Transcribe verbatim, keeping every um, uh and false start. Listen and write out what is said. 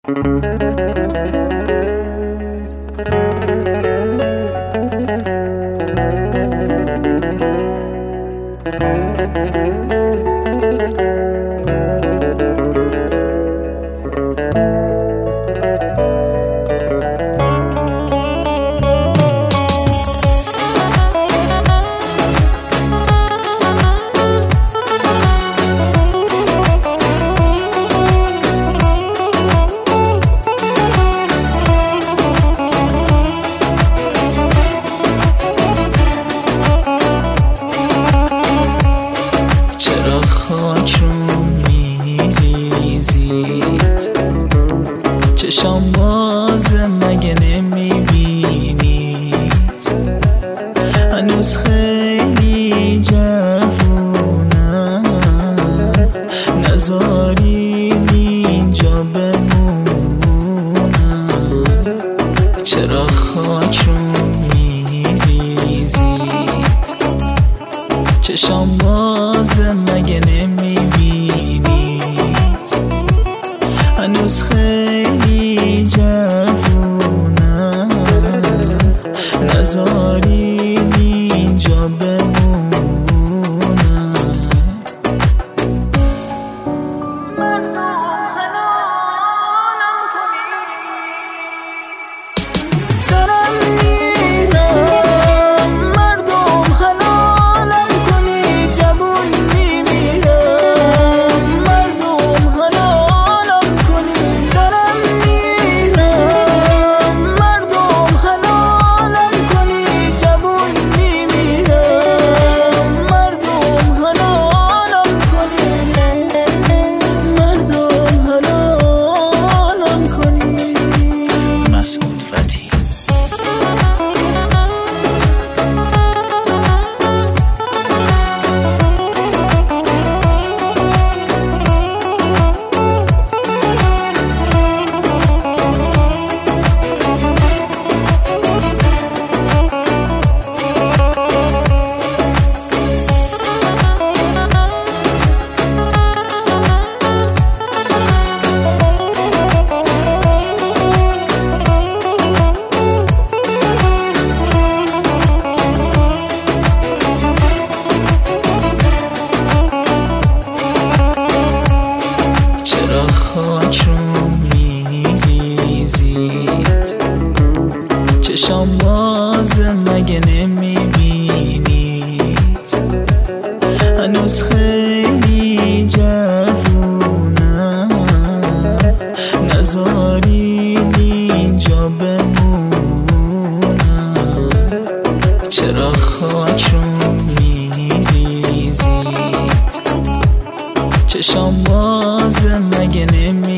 چرا خاک رو میریزید؟ چشام بازه مگه نمیبینید؟ هنوز خیلی جوونم، نذارید اینجا بمونم. چرا خاک رو میریزید؟ چشام بازه مگه نمیبینید؟ هنوز خیلی جوونم، نذارید اینجا بمونم. خاک رو میریزید؟ چشام بازه مگه نمیبینید؟ هنوز خیلی جوونم، نذارید اینجا بمونم. چرا خاک رو میریزید؟ چشام بازه مگه نمیبینید؟